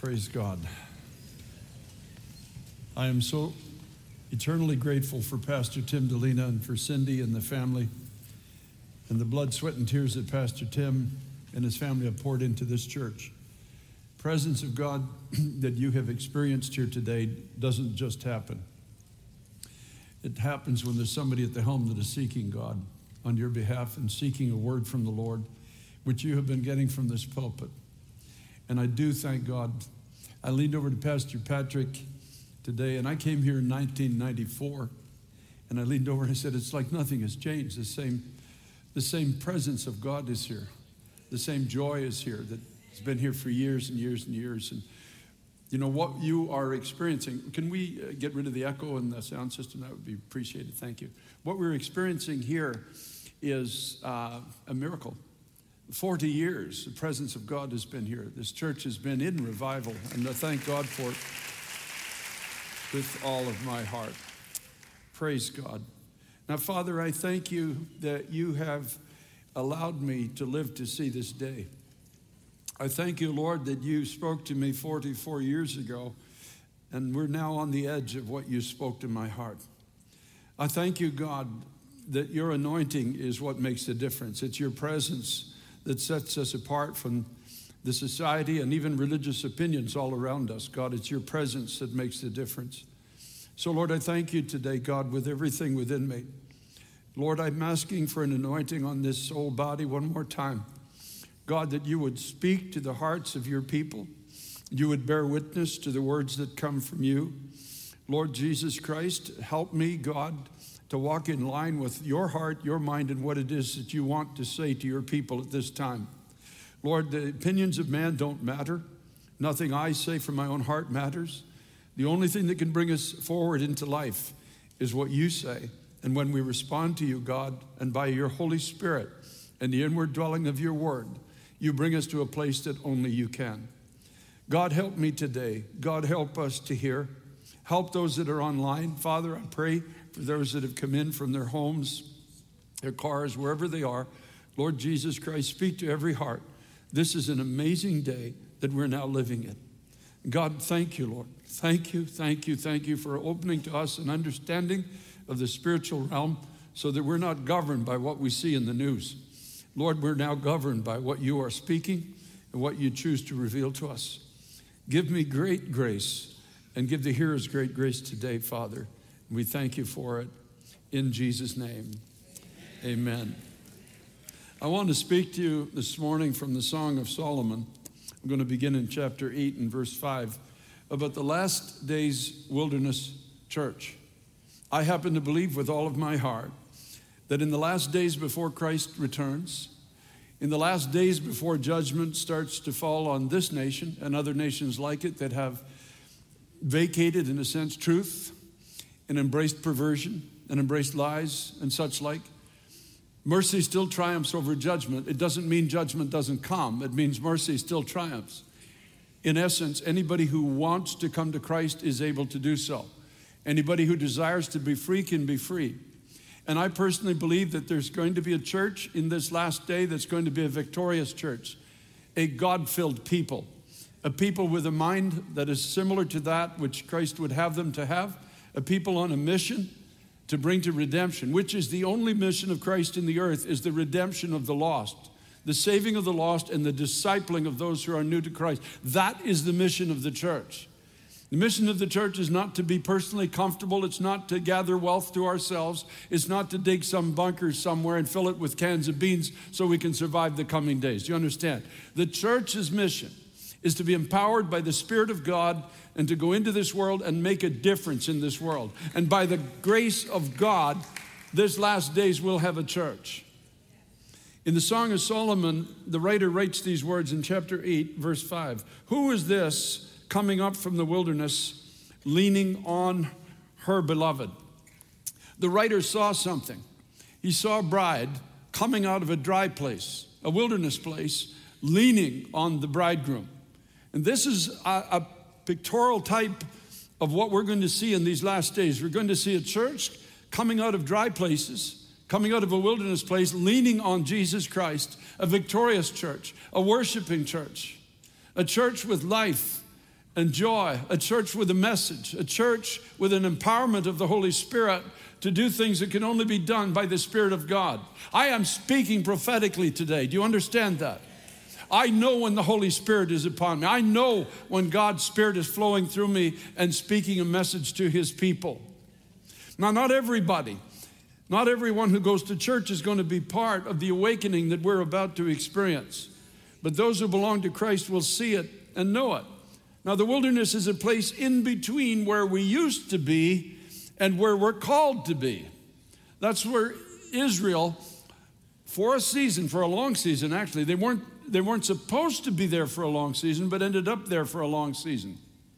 Praise God. I am so eternally grateful for Pastor Tim Delina and for Cindy and the family and the blood, sweat, and tears that Pastor Tim and his family have poured into this church. Presence of God that you have experienced here today doesn't just happen. It happens when there's somebody at the helm that is seeking God on your behalf and seeking a word from the Lord, which you have been getting from this pulpit. And I do thank God. I leaned over to Pastor Patrick today, and I came here in 1994, and I leaned over and I said, it's like nothing has changed. The same presence of God is here. The same joy is here that has been here for years and years and years. And you know what you are experiencing. Can we get rid of the echo and the sound system? That would be appreciated. Thank you. What we're experiencing here is a miracle. 40 years, the presence of God has been here. This church has been in revival, and I thank God for it with all of my heart. Praise God. Now, Father, I thank you that you have allowed me to live to see this day. I thank you, Lord, that you spoke to me 44 years ago, and we're now on the edge of what you spoke to my heart. I thank you, God, that your anointing is what makes the difference. It's your presence that sets us apart from the society and even religious opinions all around us. God, it's your presence that makes the difference. So, Lord, I thank you today, God, with everything within me. Lord, I'm asking for an anointing on this soul body one more time. God, that you would speak to the hearts of your people. You would bear witness to the words that come from you. Lord Jesus Christ, help me, God, to walk in line with your heart, your mind, and what it is that you want to say to your people at this time. Lord, the opinions of man don't matter. Nothing I say from my own heart matters. The only thing that can bring us forward into life is what you say. And when we respond to you, God, and by your Holy Spirit and the inward dwelling of your word, you bring us to a place that only you can. God, help me today. God, help us to hear. Help those that are online. Father, I pray for those that have come in from their homes, their cars, wherever they are. Lord Jesus Christ, speak to every heart. This is an amazing day that we're now living in. God, thank you, Lord. Thank you, thank you, thank you for opening to us an understanding of the spiritual realm so that we're not governed by what we see in the news. Lord, we're now governed by what you are speaking and what you choose to reveal to us. Give me great grace and give the hearers great grace today, Father. We thank you for it in Jesus' name. Amen. I want to speak to you this morning from the Song of Solomon. I'm going to begin in chapter 8 and verse 5 about the last days wilderness church. I happen to believe with all of my heart that in the last days before Christ returns, in the last days before judgment starts to fall on this nation and other nations like it that have vacated, in a sense, truth and embraced perversion and embraced lies and such like, mercy still triumphs over judgment. It doesn't mean judgment doesn't come. It means mercy still triumphs. In essence, anybody who wants to come to Christ is able to do so. Anybody who desires to be free can be free. And I personally believe that there's going to be a church in this last day that's going to be a victorious church, a God-filled people, a people with a mind that is similar to that which Christ would have them to have, a people on a mission to bring to redemption, which is the only mission of Christ in the earth, is the redemption of the lost, the saving of the lost and the discipling of those who are new to Christ. That is the mission of the church. The mission of the church is not to be personally comfortable. It's not to gather wealth to ourselves. It's not to dig some bunker somewhere and fill it with cans of beans so we can survive the coming days. Do you understand? The church's mission is to be empowered by the Spirit of God and to go into this world and make a difference in this world. And by the grace of God, this last days we'll have a church. In the Song of Solomon, the writer writes these words in chapter 8, verse 5. Who is this coming up from the wilderness, leaning on her beloved? The writer saw something. He saw a bride coming out of a dry place, a wilderness place, leaning on the bridegroom. And this is a pictorial type of what we're going to see in these last days. We're going to see a church coming out of dry places, coming out of a wilderness place, leaning on Jesus Christ, a victorious church, a worshiping church, a church with life and joy, a church with a message, a church with an empowerment of the Holy Spirit to do things that can only be done by the Spirit of God. I am speaking prophetically today. Do you understand that? I know when the Holy Spirit is upon me. I know when God's Spirit is flowing through me and speaking a message to His people. Now, not everybody, not everyone who goes to church is going to be part of the awakening that we're about to experience. But those who belong to Christ will see it and know it. Now, the wilderness is a place in between where we used to be and where we're called to be. That's where Israel, for a season, for a long season actually, they weren't supposed to be there for a long season, but ended up there for a long season.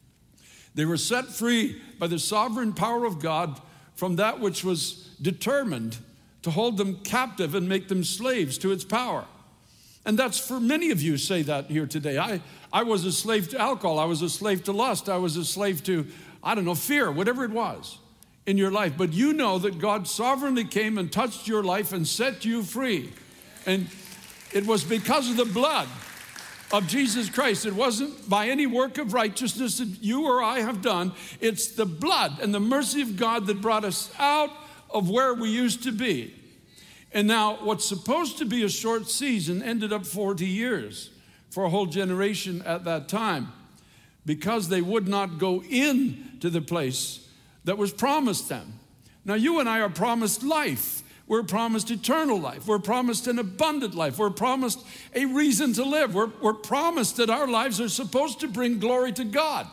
They were set free by the sovereign power of God from that which was determined to hold them captive and make them slaves to its power. And that's for many of you say that here today. I was a slave to alcohol. I was a slave to lust. I was a slave to, fear, whatever it was in your life. But you know that God sovereignly came and touched your life and set you free. And it was because of the blood of Jesus Christ. It wasn't by any work of righteousness that you or I have done. It's the blood and the mercy of God that brought us out of where we used to be. And now what's supposed to be a short season ended up 40 years for a whole generation at that time, because they would not go into the place that was promised them. Now you and I are promised life. We're promised eternal life. We're promised an abundant life. We're promised a reason to live. We're promised that our lives are supposed to bring glory to God.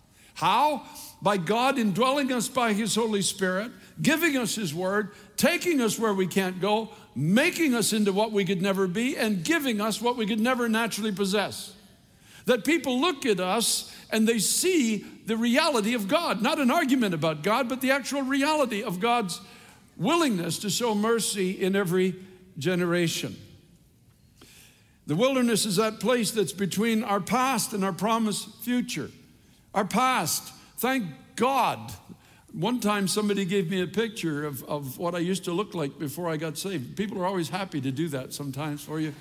How? By God indwelling us by His Holy Spirit, giving us His word, taking us where we can't go, making us into what we could never be, and giving us what we could never naturally possess. That people look at us and they see the reality of God, not an argument about God, but the actual reality of God's willingness to show mercy in every generation. The wilderness is that place that's between our past and our promised future. Our past, thank God. One time somebody gave me a picture of what I used to look like before I got saved. People are always happy to do that sometimes for you.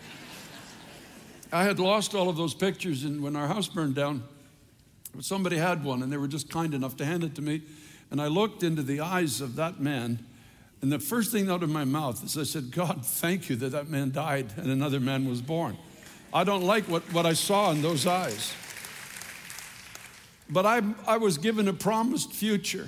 I had lost all of those pictures when our house burned down. But somebody had one, and they were just kind enough to hand it to me. And I looked into the eyes of that man, and the first thing out of my mouth is I said, God, thank you that man died and another man was born. I don't like what I saw in those eyes. But I was given a promised future.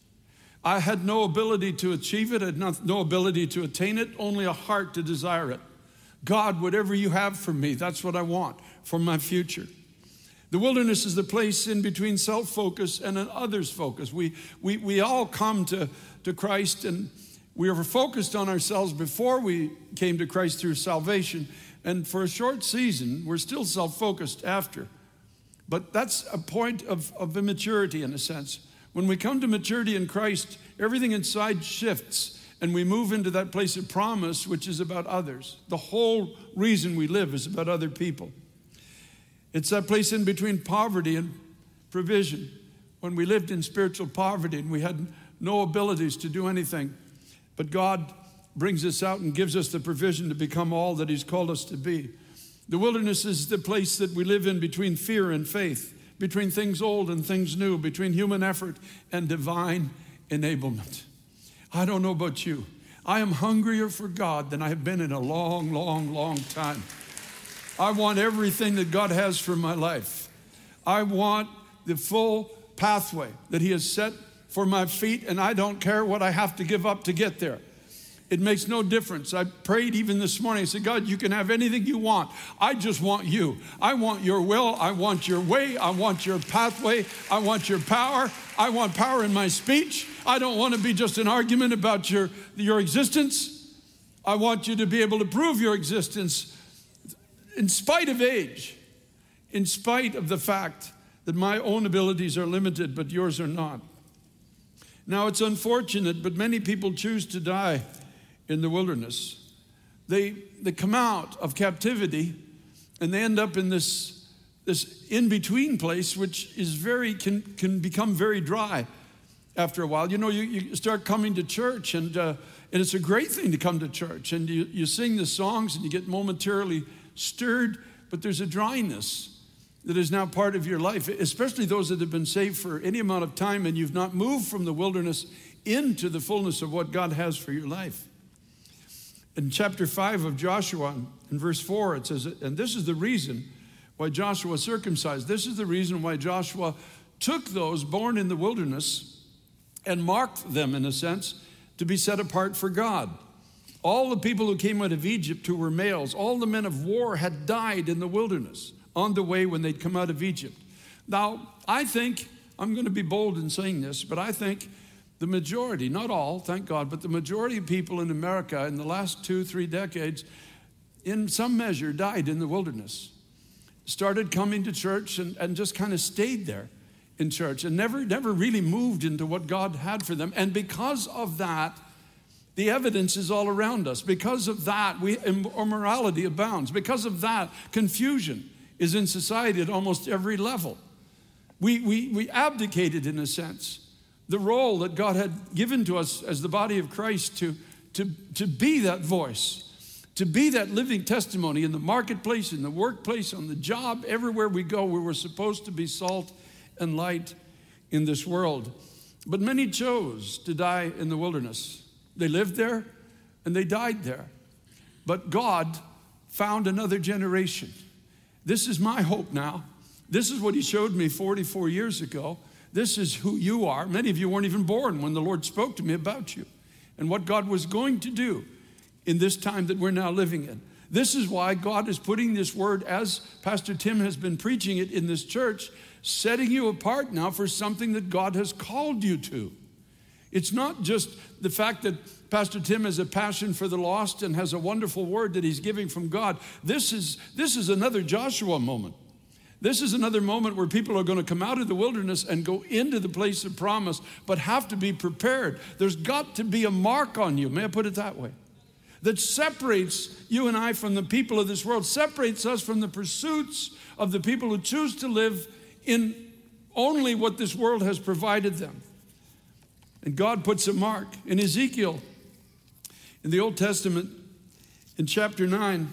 I had no ability to achieve it. I had no ability to attain it, only a heart to desire it. God, whatever you have for me, that's what I want for my future. The wilderness is the place in between self-focus and an others focus. We all come to Christ, and we were focused on ourselves before we came to Christ through salvation. And for a short season, we're still self-focused after. But that's a point of immaturity in a sense. When we come to maturity in Christ, everything inside shifts and we move into that place of promise, which is about others. The whole reason we live is about other people. It's that place in between poverty and provision. When we lived in spiritual poverty and we had no abilities to do anything, but God brings us out and gives us the provision to become all that He's called us to be. The wilderness is the place that we live in between fear and faith, between things old and things new, between human effort and divine enablement. I don't know about you. I am hungrier for God than I have been in a long, long, long time. I want everything that God has for my life. I want the full pathway that He has set for my feet, and I don't care what I have to give up to get there. It makes no difference. I prayed even this morning. I said, God, you can have anything you want. I just want you. I want your will. I want your way. I want your pathway. I want your power. I want power in my speech. I don't want to be just an argument about your existence. I want you to be able to prove your existence in spite of age, in spite of the fact that my own abilities are limited, but yours are not. Now, it's unfortunate, but many people choose to die in the wilderness. They come out of captivity and they end up in this in-between place, which is can become very dry after a while. You know, you start coming to church, and it's a great thing to come to church, and you sing the songs and you get momentarily stirred, but there's a dryness. that is now part of your life, especially those that have been saved for any amount of time and you've not moved from the wilderness into the fullness of what God has for your life. In chapter 5 of Joshua, in verse 4, it says, and this is the reason why Joshua circumcised. This is the reason why Joshua took those born in the wilderness and marked them, in a sense, to be set apart for God. All the people who came out of Egypt who were males, all the men of war had died in the wilderness on the way when they'd come out of Egypt. Now, I think, I'm going to be bold in saying this, but I think the majority, not all, thank God, but the majority of people in America in the last 2-3 decades, in some measure, died in the wilderness. Started coming to church and just kind of stayed there in church and never really moved into what God had for them. And because of that, the evidence is all around us. Because of that, immorality abounds. Because of that, confusion is in society at almost every level. We abdicated, in a sense, the role that God had given to us as the body of Christ to be that voice, to be that living testimony in the marketplace, in the workplace, on the job, everywhere we go. We were supposed to be salt and light in this world. But many chose to die in the wilderness. They lived there and they died there. But God found another generation. This is my hope now. This is what he showed me 44 years ago. This is who you are. Many of you weren't even born when the Lord spoke to me about you and what God was going to do in this time that we're now living in. This is why God is putting this word, as Pastor Tim has been preaching it in this church, setting you apart now for something that God has called you to. It's not just the fact that Pastor Tim has a passion for the lost and has a wonderful word that he's giving from God. This is another Joshua moment. This is another moment where people are going to come out of the wilderness and go into the place of promise, but have to be prepared. There's got to be a mark on you, may I put it that way, that separates you and I from the people of this world, separates us from the pursuits of the people who choose to live in only what this world has provided them. And God puts a mark. In Ezekiel, in the Old Testament, in chapter 9,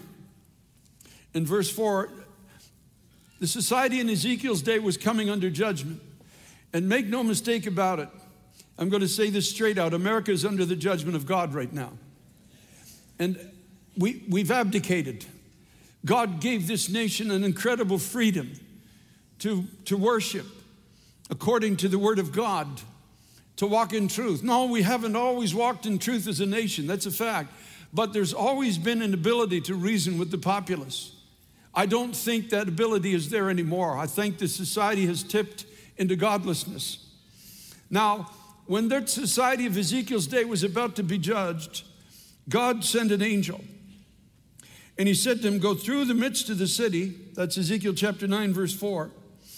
in verse 4, the society in Ezekiel's day was coming under judgment. And make no mistake about it, I'm going to say this straight out, America is under the judgment of God right now. And we've abdicated. God gave this nation an incredible freedom to worship according to the word of God, to walk in truth. No, we haven't always walked in truth as a nation. That's a fact. But there's always been an ability to reason with the populace. I don't think that ability is there anymore. I think the society has tipped into godlessness. Now, when that society of Ezekiel's day was about to be judged, God sent an angel. And he said to him, go through the midst of the city, that's Ezekiel chapter 9, verse 4,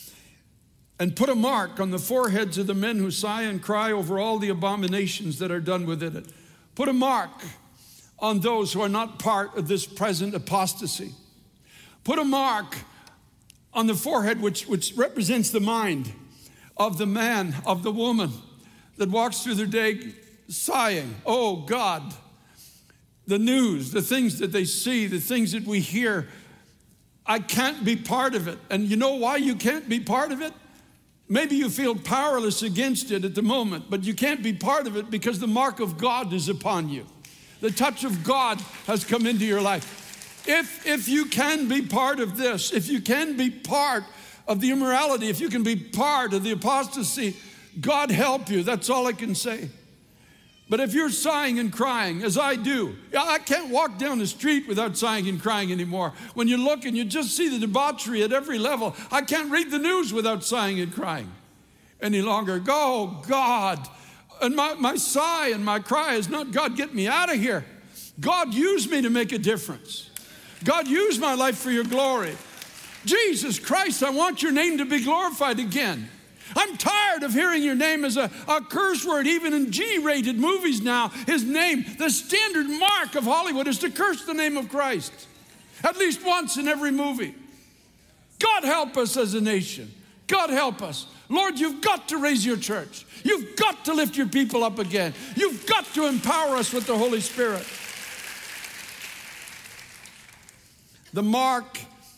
and put a mark on the foreheads of the men who sigh and cry over all the abominations that are done within it. Put a mark on those who are not part of this present apostasy. Put a mark on the forehead which represents the mind of the man, of the woman that walks through their day sighing, oh God, the news, the things that they see, the things that we hear, I can't be part of it. And you know why you can't be part of it? Maybe you feel powerless against it at the moment, but you can't be part of it because the mark of God is upon you. The touch of God has come into your life. If you can be part of this, if you can be part of the immorality, if you can be part of the apostasy, God help you. That's all I can say. But if you're sighing and crying, as I do, I can't walk down the street without sighing and crying anymore. When you look and you just see the debauchery at every level, I can't read the news without sighing and crying any longer. Go, God. And my sigh and my cry is not, God, get me out of here. God, use me to make a difference. God, use my life for your glory. Jesus Christ, I want your name to be glorified again. I'm tired of hearing your name as a curse word, even in G-rated movies now. His name, the standard mark of Hollywood is to curse the name of Christ. At least once in every movie. God help us as a nation. God help us. Lord, you've got to raise your church. You've got to lift your people up again. You've got to empower us with the Holy Spirit. The mark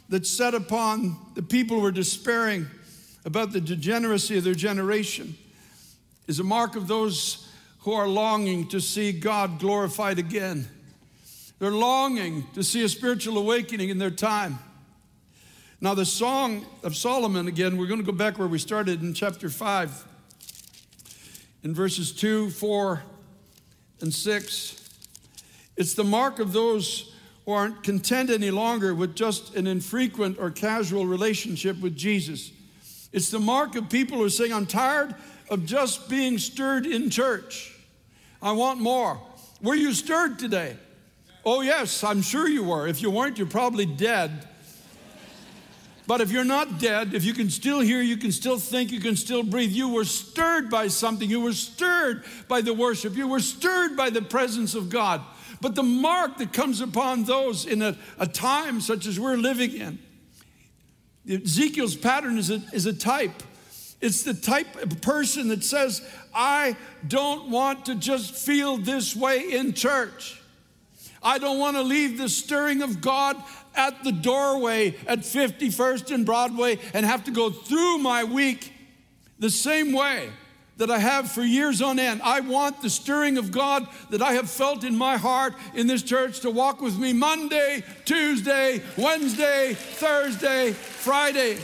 that's set upon the people who are despairing about the degeneracy of their generation is a mark of those who are longing to see God glorified again. They're longing to see a spiritual awakening in their time. Now, the Song of Solomon, again, we're going to go back where we started in chapter 5, in verses 2, 4, and 6. It's the mark of those who aren't content any longer with just an infrequent or casual relationship with Jesus. It's the mark of people who are saying, I'm tired of just being stirred in church. I want more. Were you stirred today? Oh, yes, I'm sure you were. If you weren't, you're probably dead. But if you're not dead, if you can still hear, you can still think, you can still breathe, you were stirred by something. You were stirred by the worship. You were stirred by the presence of God. But the mark that comes upon those in a time such as we're living in, Ezekiel's pattern is a type. It's the type of person that says, I don't want to just feel this way in church. I don't want to leave the stirring of God at the doorway at 51st and Broadway and have to go through my week the same way that I have for years on end. I want the stirring of God that I have felt in my heart in this church to walk with me Monday, Tuesday, Wednesday, Thursday, Friday.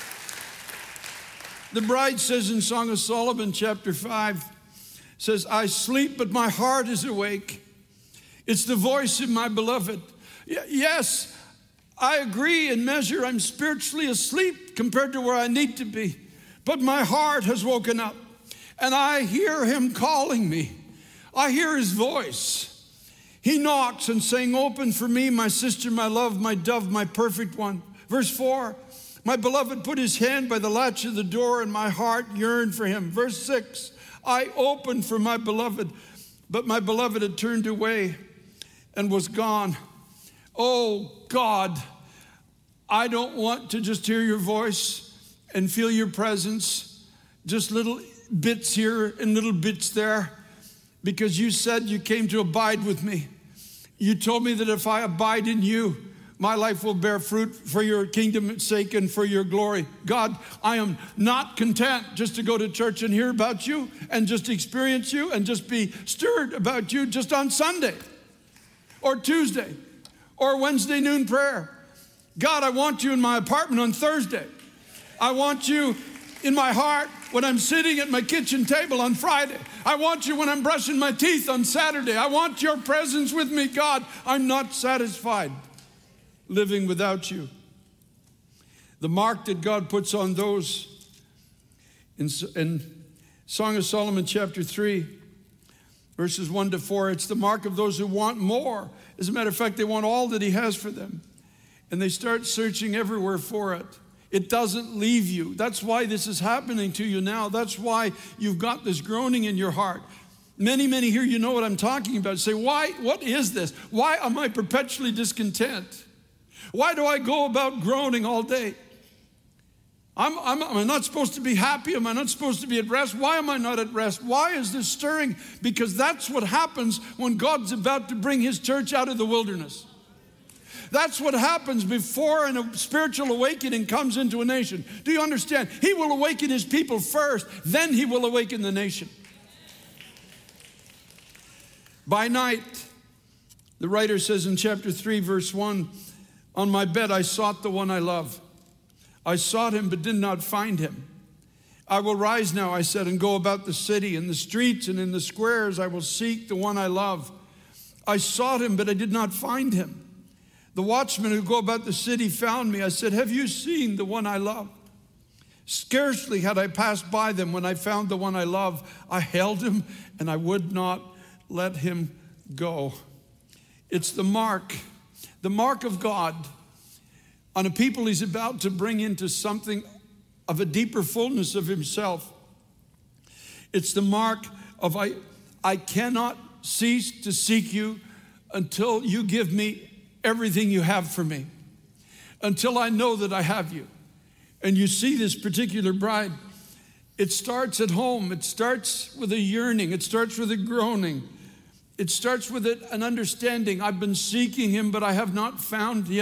The bride says in Song of Solomon, chapter 5, says, I sleep, but my heart is awake. It's the voice of my beloved. Yes, I agree in measure. I'm spiritually asleep compared to where I need to be. But my heart has woken up, and I hear him calling me. I hear his voice. He knocks and saying, open for me, my sister, my love, my dove, my perfect one. Verse 4, my beloved put his hand by the latch of the door, and my heart yearned for him. Verse 6, I opened for my beloved, but my beloved had turned away and was gone. Oh God, I don't want to just hear your voice and feel your presence, just little bits here and little bits there, because you said you came to abide with me. You told me that if I abide in you, my life will bear fruit for your kingdom's sake and for your glory. God, I am not content just to go to church and hear about you and just experience you and just be stirred about you just on Sunday or Tuesday or Wednesday noon prayer. God, I want you in my apartment on Thursday. I want you in my heart when I'm sitting at my kitchen table on Friday. I want you when I'm brushing my teeth on Saturday. I want your presence with me, God. I'm not satisfied living without you. The mark that God puts on those in Song of Solomon chapter 3, verses 1 to 4, it's the mark of those who want more. As a matter of fact, they want all that he has for them. And they start searching everywhere for it. It doesn't leave you. That's why this is happening to you now. That's why you've got this groaning in your heart. Many here, you know what I'm talking about. Say, why? What is this? Why am I perpetually discontent? Why do I go about groaning all day? Am I not supposed to be happy? Am I not supposed to be at rest? Why am I not at rest? Why is this stirring? Because that's what happens when God's about to bring his church out of the wilderness. That's what happens before a spiritual awakening comes into a nation. Do you understand? He will awaken his people first, then he will awaken the nation. By night, the writer says in chapter 3, verse 1, on my bed I sought the one I love. I sought him but did not find him. I will rise now, I said, and go about the city. In the streets and in the squares I will seek the one I love. I sought him but I did not find him. The watchmen who go about the city found me. I said, have you seen the one I love? Scarcely had I passed by them when I found the one I love. I held him and I would not let him go. It's the mark of God on a people he's about to bring into something of a deeper fullness of himself. It's the mark of I cannot cease to seek you until you give me everything you have for me, until I know that I have you. And you see this particular bride, it starts at home. It starts with a yearning. It starts with a groaning. It starts with an understanding. I've been seeking him, but I have not found him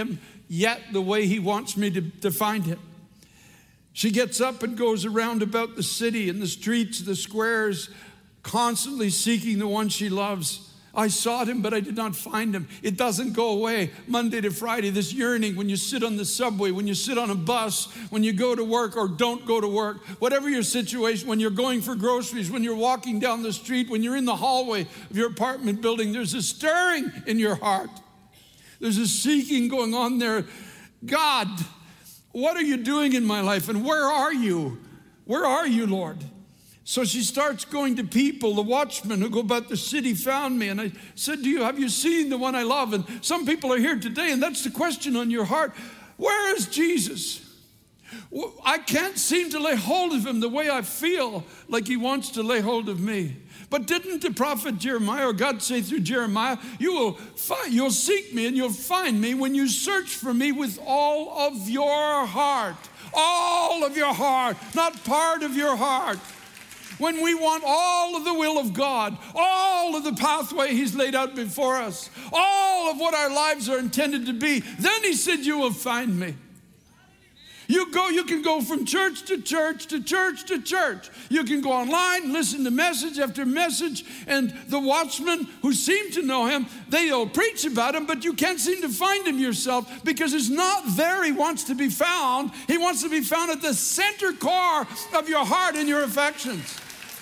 yet the way he wants me to find him. She gets up and goes around about the city and the streets, the squares, constantly seeking the one she loves. I sought him, but I did not find him. It doesn't go away. Monday to Friday, this yearning when you sit on the subway, when you sit on a bus, when you go to work or don't go to work, whatever your situation, when you're going for groceries, when you're walking down the street, when you're in the hallway of your apartment building, there's a stirring in your heart. There's a seeking going on there. God, what are you doing in my life? And where are you? Where are you, Lord? So she starts going to people. The watchmen who go about the city found me. And I said to you, have you seen the one I love? And some people are here today, and that's the question on your heart. Where is Jesus? I can't seem to lay hold of him the way I feel like he wants to lay hold of me. But didn't the prophet Jeremiah, or God say through Jeremiah, you'll seek me and you'll find me when you search for me with all of your heart. All of your heart, not part of your heart. When we want all of the will of God, all of the pathway he's laid out before us, all of what our lives are intended to be, then he said, you will find me. You can go from church to church to church to church. You can go online, listen to message after message, and the watchmen who seem to know him, they'll preach about him, but you can't seem to find him yourself because it's not there he wants to be found. He wants to be found at the center core of your heart and your affections.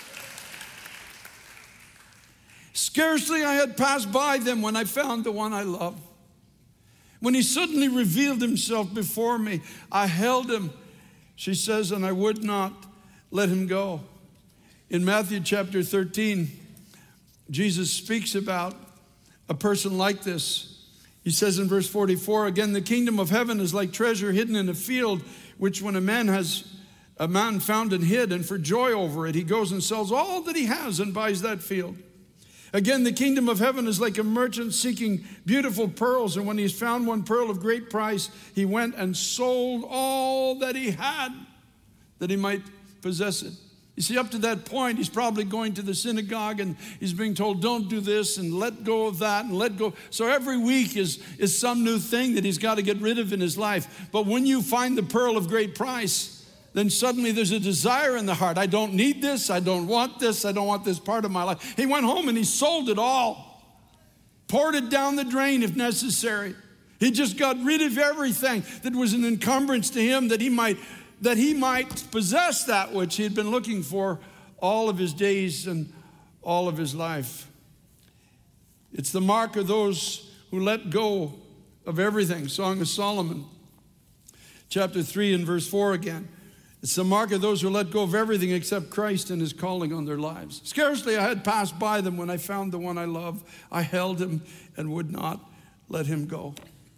Scarcely I had passed by them when I found the one I love. When he suddenly revealed himself before me, I held him, she says, and I would not let him go. In Matthew chapter 13, Jesus speaks about a person like this. He says in verse 44, again, the kingdom of heaven is like treasure hidden in a field, which when a man found and hid, and for joy over it, he goes and sells all that he has and buys that field. Again, the kingdom of heaven is like a merchant seeking beautiful pearls, and when he's found one pearl of great price, he went and sold all that he had, that he might possess it. You see, up to that point, he's probably going to the synagogue, and he's being told, don't do this, and let go of that, and let go. So every week is some new thing that he's got to get rid of in his life. But when you find the pearl of great price, then suddenly there's a desire in the heart. I don't need this. I don't want this. I don't want this part of my life. He went home and he sold it all. Poured it down the drain if necessary. He just got rid of everything that was an encumbrance to him that he might possess that which he had been looking for all of his days and all of his life. It's the mark of those who let go of everything. Song of Solomon, chapter 3 and verse 4 again. It's the mark of those who let go of everything except Christ and his calling on their lives. Scarcely I had passed by them when I found the one I love. I held him and would not let him go.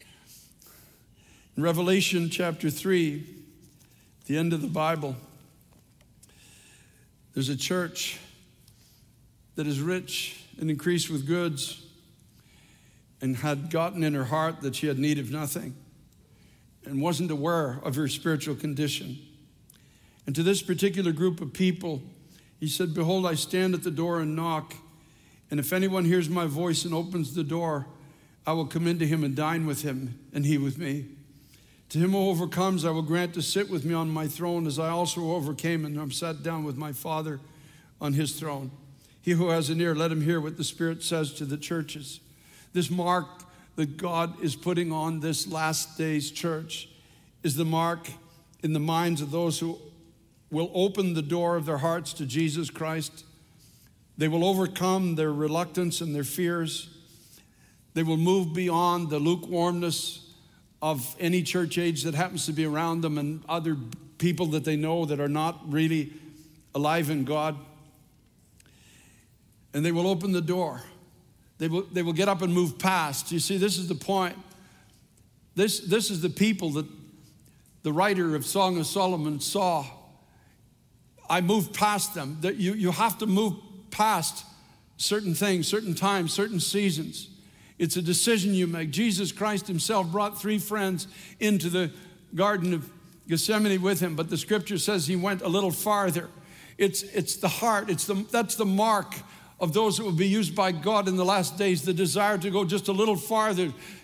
In Revelation chapter 3, the end of the Bible, there's a church that is rich and increased with goods and had gotten in her heart that she had need of nothing and wasn't aware of her spiritual condition. And to this particular group of people, he said, behold, I stand at the door and knock. And if anyone hears my voice and opens the door, I will come into him and dine with him, and he with me. To him who overcomes, I will grant to sit with me on my throne, as I also overcame and am sat down with my Father on his throne. He who has an ear, let him hear what the Spirit says to the churches. This mark that God is putting on this last day's church is the mark in the minds of those who will open the door of their hearts to Jesus Christ. They will overcome their reluctance and their fears. They will move beyond the lukewarmness of any church age that happens to be around them and other people that they know that are not really alive in God. And they will open the door. They will get up and move past. You see, this is the point. This is the people that the writer of Song of Solomon saw. I moved past them. That you have to move past certain things, certain times, certain seasons. It's a decision you make. Jesus Christ himself brought 3 friends into the Garden of Gethsemane with him, but the scripture says he went a little farther. It's the heart. That's the mark of those that will be used by God in the last days, the desire to go just a little farther.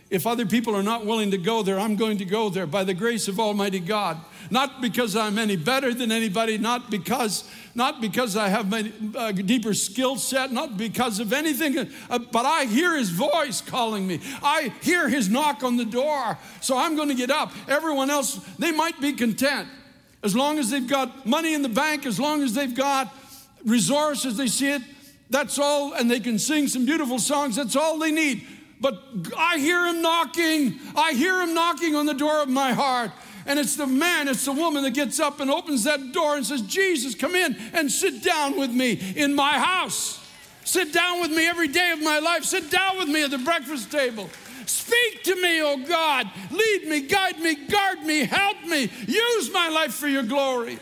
If other people are not willing to go there, I'm going to go there by the grace of Almighty God. Not because I'm any better than anybody, not because I have a deeper skill set, not because of anything, but I hear his voice calling me. I hear his knock on the door, so I'm going to get up. Everyone else, they might be content. As long as they've got money in the bank, as long as they've got resources, they see it, that's all, and they can sing some beautiful songs, that's all they need. But I hear him knocking. I hear him knocking on the door of my heart. And it's the man, it's the woman that gets up and opens that door and says, Jesus, come in and sit down with me in my house. Sit down with me every day of my life. Sit down with me at the breakfast table. Speak to me, oh God. Lead me, guide me, guard me, help me. Use my life for your glory.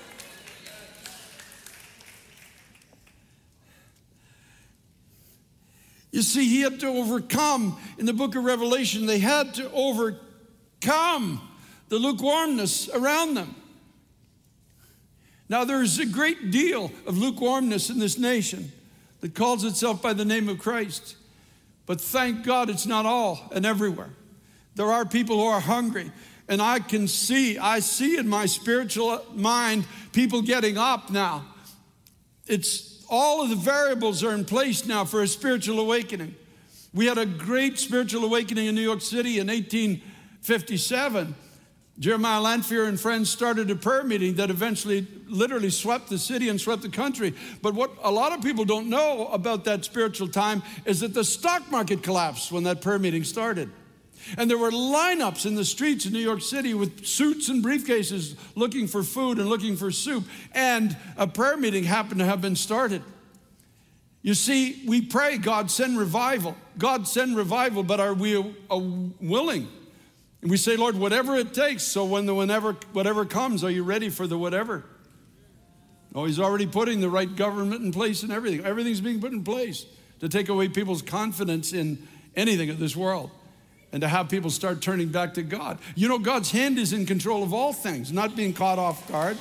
You see, he had to overcome, in the book of Revelation, they had to overcome the lukewarmness around them. Now, there's a great deal of lukewarmness in this nation that calls itself by the name of Christ. But thank God it's not all and everywhere. There are people who are hungry. And I see in my spiritual mind people getting up now. All of the variables are in place now for a spiritual awakening. We had a great spiritual awakening in New York City in 1857. Jeremiah Lanphier and friends started a prayer meeting that eventually literally swept the city and swept the country. But what a lot of people don't know about that spiritual time is that the stock market collapsed when that prayer meeting started. And there were lineups in the streets in New York City with suits and briefcases looking for food and looking for soup. And a prayer meeting happened to have been started. You see, we pray, God send revival. God send revival, but are we willing? And we say, Lord, whatever it takes. So whatever comes, are you ready for the whatever? Oh, he's already putting the right government in place and everything. Everything's being put in place to take away people's confidence in anything of this world. And to have people start turning back to God. You know, God's hand is in control of all things, not being caught off guard.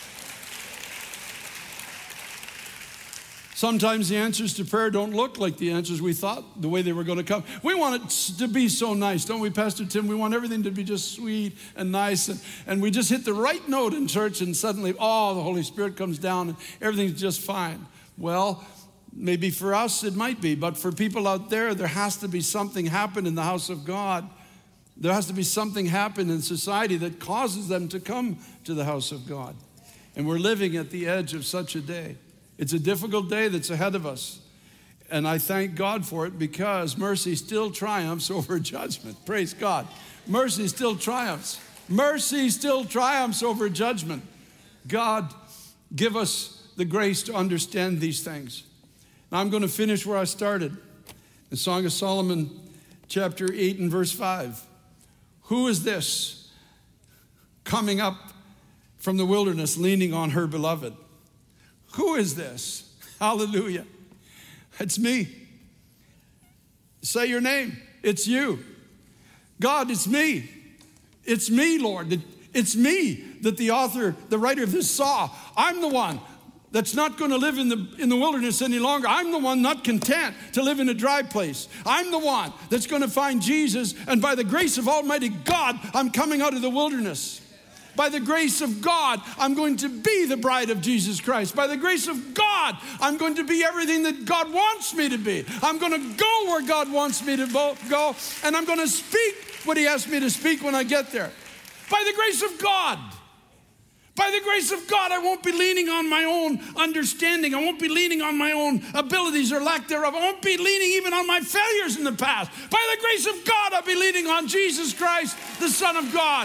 Sometimes the answers to prayer don't look like the answers we thought, the way they were going to come. We want it to be so nice, don't we, Pastor Tim? We want everything to be just sweet and nice. And we just hit the right note in church and suddenly, the Holy Spirit comes down and everything's just fine. Well, maybe for us it might be, but for people out there has to be something happen in the house of God. There has to be something happen in society that causes them to come to the house of God. And we're living at the edge of such a day. It's a difficult day that's ahead of us. And I thank God for it because mercy still triumphs over judgment. Praise God. Mercy still triumphs. Mercy still triumphs over judgment. God, give us the grace to understand these things. Now I'm going to finish where I started. In Song of Solomon, chapter 8 and verse 5. Who is this coming up from the wilderness leaning on her beloved? Who is this? Hallelujah. It's me. Say your name. It's you. God, it's me. It's me, Lord. It's me that the writer of this saw. I'm the one that's not going to live in the wilderness any longer. I'm the one not content to live in a dry place. I'm the one that's going to find Jesus, and by the grace of Almighty God, I'm coming out of the wilderness. By the grace of God, I'm going to be the bride of Jesus Christ. By the grace of God, I'm going to be everything that God wants me to be. I'm going to go where God wants me to go, and I'm going to speak what he asked me to speak when I get there. By the grace of God. By the grace of God, I won't be leaning on my own understanding. I won't be leaning on my own abilities or lack thereof. I won't be leaning even on my failures in the past. By the grace of God, I'll be leaning on Jesus Christ, the Son of God.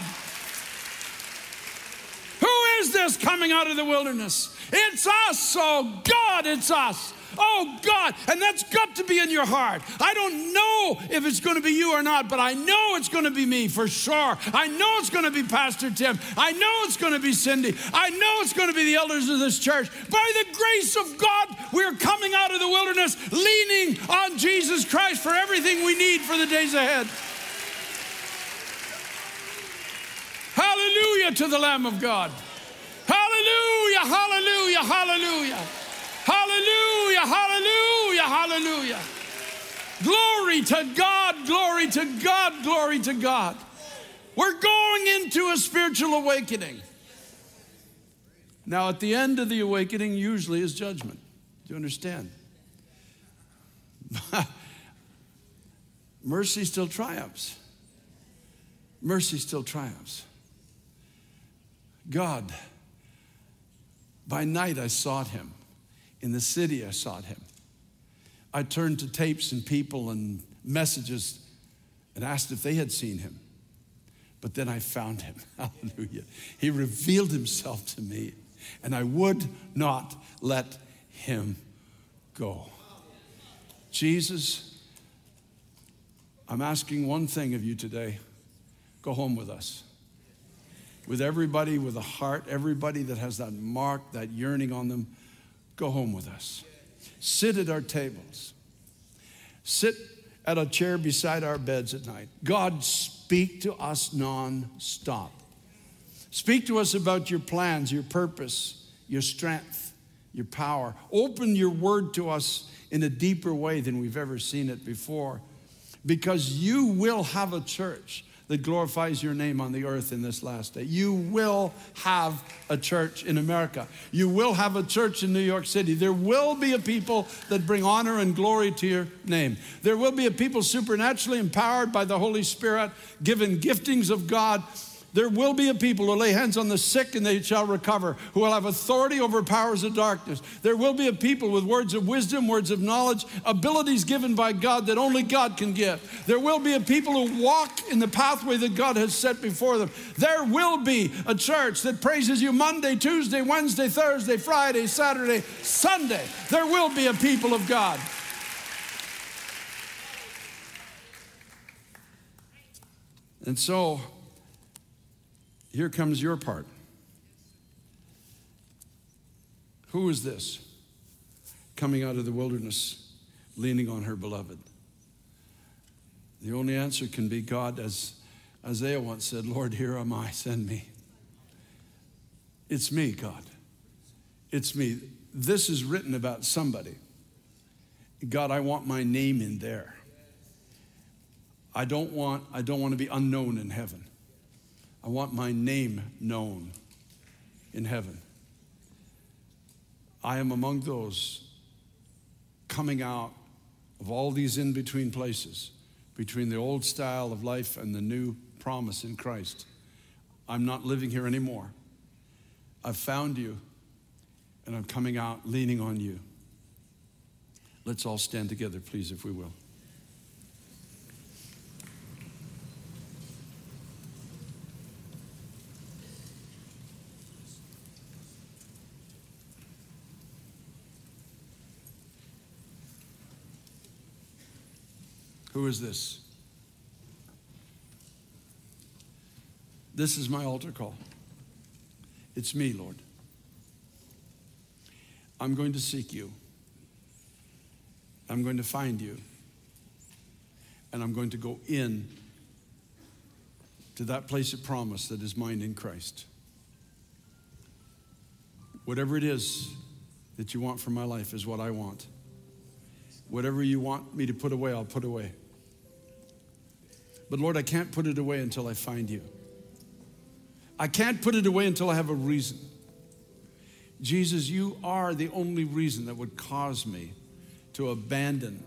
Who is this coming out of the wilderness? It's us, oh God, it's us. Oh God, and that's got to be in your heart. I don't know if it's going to be you or not, but I know it's going to be me for sure. I know it's going to be Pastor Tim. I know it's going to be Cindy. I know it's going to be the elders of this church. By the grace of God, we're coming out of the wilderness leaning on Jesus Christ for everything we need for the days ahead. Hallelujah to the Lamb of God. Hallelujah, hallelujah, hallelujah. Hallelujah, hallelujah, hallelujah. Glory to God, glory to God, glory to God. We're going into a spiritual awakening. Now, at the end of the awakening usually is judgment. Do you understand? Mercy still triumphs. Mercy still triumphs. God, by night I sought him. In the city I sought him. I turned to tapes and people and messages and asked if they had seen him. But then I found him. Hallelujah. He revealed himself to me, and I would not let him go. Jesus, I'm asking one thing of you today. Go home with us. With everybody with a heart, everybody that has that mark, that yearning on them, go home with us. Sit at our tables. Sit at a chair beside our beds at night. God, speak to us non-stop. Speak to us about your plans, your purpose, your strength, your power. Open your word to us in a deeper way than we've ever seen it before, because you will have a church that glorifies your name on the earth in this last day. You will have a church in America. You will have a church in New York City. There will be a people that bring honor and glory to your name. There will be a people supernaturally empowered by the Holy Spirit, given giftings of God. There will be a people who lay hands on the sick and they shall recover, who will have authority over powers of darkness. There will be a people with words of wisdom, words of knowledge, abilities given by God that only God can give. There will be a people who walk in the pathway that God has set before them. There will be a church that praises you Monday, Tuesday, Wednesday, Thursday, Friday, Saturday, Sunday. There will be a people of God. And so, here comes your part. Who is this coming out of the wilderness, leaning on her beloved? The only answer can be God, as Isaiah once said, Lord, here am I, send me. It's me, God. It's me. This is written about somebody. God, I want my name in there. I don't want to be unknown in heaven. I want my name known in heaven. I am among those coming out of all these in-between places, between the old style of life and the new promise in Christ. I'm not living here anymore. I've found you, and I'm coming out leaning on you. Let's all stand together, please, if we will. Who is this? This is my altar call. It's me, Lord. I'm going to seek you. I'm going to find you. And I'm going to go in to that place of promise that is mine in Christ. Whatever it is that you want for my life is what I want. Whatever you want me to put away, I'll put away. But Lord, I can't put it away until I find you. I can't put it away until I have a reason. Jesus, you are the only reason that would cause me to abandon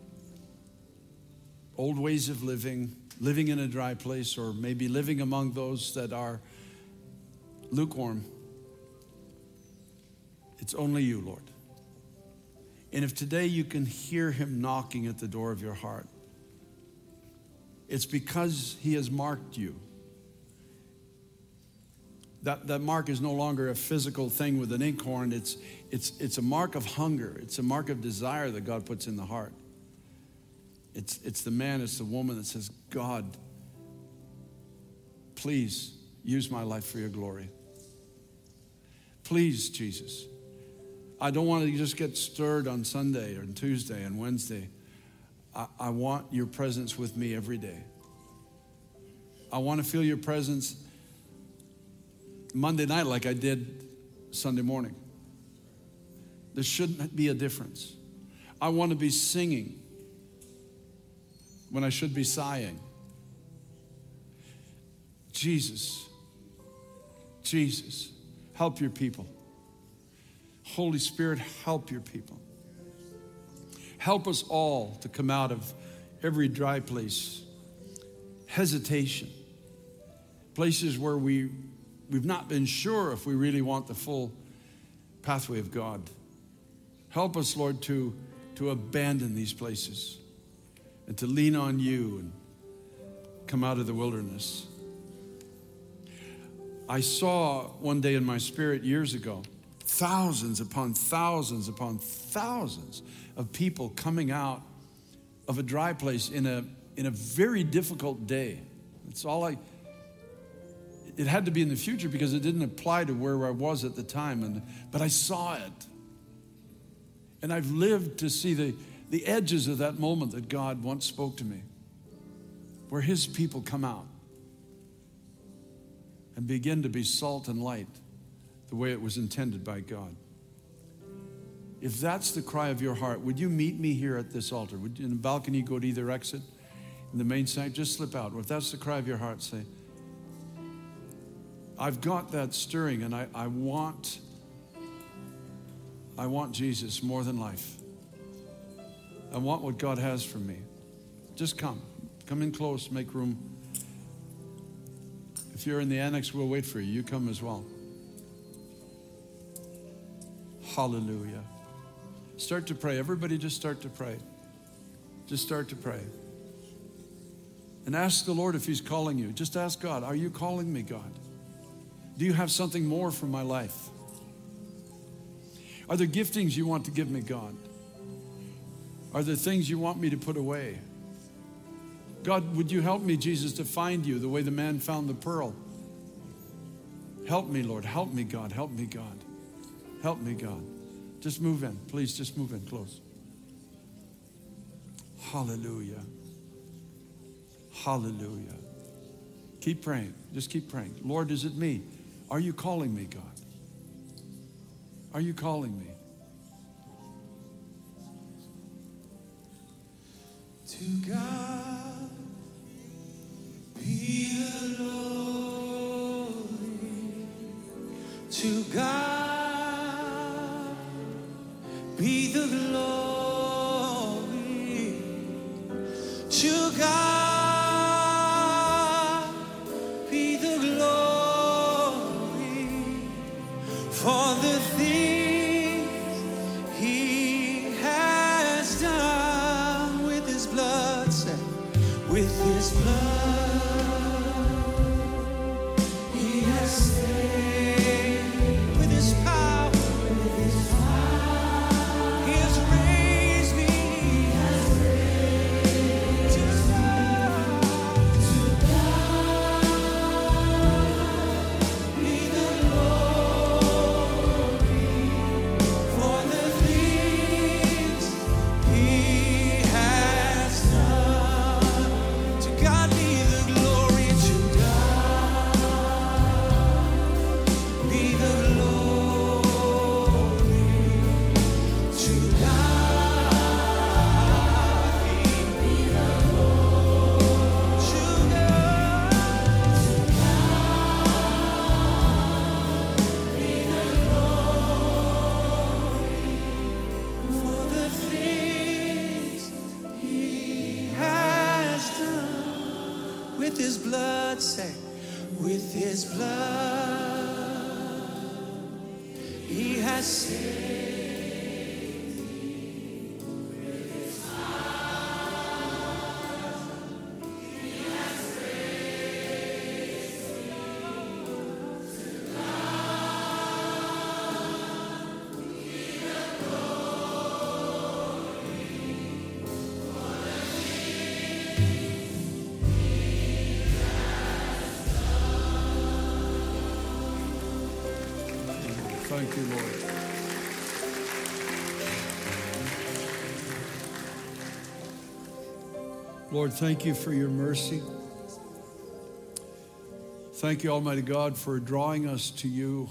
old ways of living in a dry place, or maybe living among those that are lukewarm. It's only you, Lord. And if today you can hear him knocking at the door of your heart, it's because he has marked you. That mark is no longer a physical thing with an inkhorn. It's a mark of hunger. It's a mark of desire that God puts in the heart. It's the man, it's the woman that says, God, please use my life for your glory. Please, Jesus. I don't want to just get stirred on Sunday or Tuesday and Wednesday. I want your presence with me every day. I want to feel your presence Monday night like I did Sunday morning. There shouldn't be a difference. I want to be singing when I should be sighing. Jesus, Jesus, help your people. Holy Spirit, help your people. Help us all to come out of every dry place, hesitation, places where we've not been sure if we really want the full pathway of God. Help us, Lord, to abandon these places and to lean on you and come out of the wilderness. I saw one day in my spirit years ago, thousands upon thousands upon thousands of people coming out of a dry place in a very difficult day. It had to be in the future because it didn't apply to where I was at the time. But I saw it. And I've lived to see the edges of that moment that God once spoke to me, where his people come out and begin to be salt and light the way it was intended by God. If that's the cry of your heart, would you meet me here at this altar? Would you, in the balcony, go to either exit? In the main side, just slip out. If that's the cry of your heart, say, I've got that stirring, and I want Jesus more than life. I want what God has for me. Just come. Come in close, make room. If you're in the annex, we'll wait for you. You come as well. Hallelujah. Start to pray. Everybody just start to pray. Just start to pray. And ask the Lord if he's calling you. Just ask God, are you calling me, God? Do you have something more for my life? Are there giftings you want to give me, God? Are there things you want me to put away? God, would you help me, Jesus, to find you the way the man found the pearl? Help me, Lord. Help me, God. Help me, God. Help me, God. Just move in. Please, just move in close. Hallelujah. Hallelujah. Keep praying. Just keep praying. Lord, is it me? Are you calling me, God? Are you calling me? To God be the glory. To God be the glory. To God be the glory for the things he has done with his blood, say, with his blood he has saved, with his power he has raised me, to God be the glory for the things he has done. To God be the glory. To God be the glory. To God be the glory. To God be the glory for the things he has done with his blood, say, with his blood he has saved. Thank you, Lord. Lord, thank you for your mercy. Thank you, Almighty God, for drawing us to you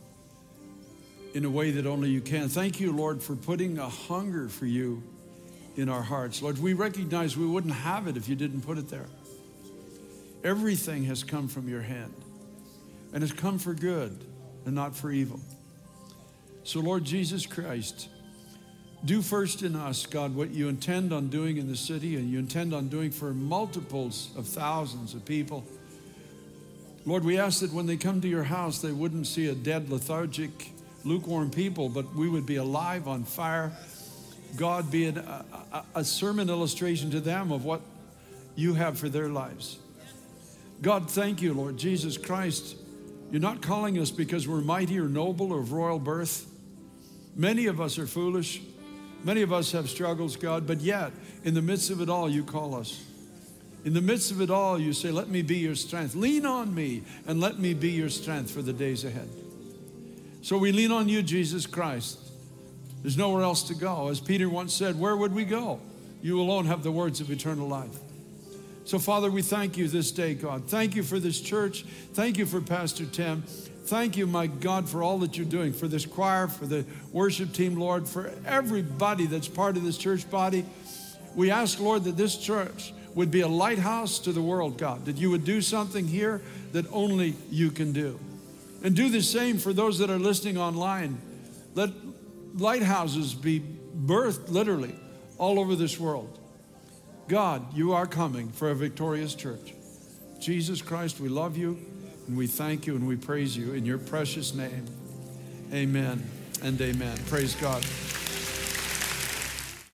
in a way that only you can. Thank you, Lord, for putting a hunger for you in our hearts. Lord, we recognize we wouldn't have it if you didn't put it there. Everything has come from your hand, and has come for good and not for evil. So, Lord Jesus Christ, do first in us, God, what you intend on doing in the city and you intend on doing for multiples of thousands of people. Lord, we ask that when they come to your house, they wouldn't see a dead, lethargic, lukewarm people, but we would be alive, on fire. God, be a sermon illustration to them of what you have for their lives. God, thank you, Lord Jesus Christ. You're not calling us because we're mighty or noble or of royal birth. Many of us are foolish. Many of us have struggles, God, but yet, in the midst of it all, you call us. In the midst of it all, you say, let me be your strength. Lean on me and let me be your strength for the days ahead. So we lean on you, Jesus Christ. There's nowhere else to go. As Peter once said, where would we go? You alone have the words of eternal life. So, Father, we thank you this day, God. Thank you for this church. Thank you for Pastor Tim. Thank you, my God, for all that you're doing, for this choir, for the worship team, Lord, for everybody that's part of this church body. We ask, Lord, that this church would be a lighthouse to the world, God, that you would do something here that only you can do. And do the same for those that are listening online. Let lighthouses be birthed literally all over this world. God, you are coming for a victorious church. Jesus Christ, we love you and we thank you and we praise you in your precious name. Amen and amen. Praise God.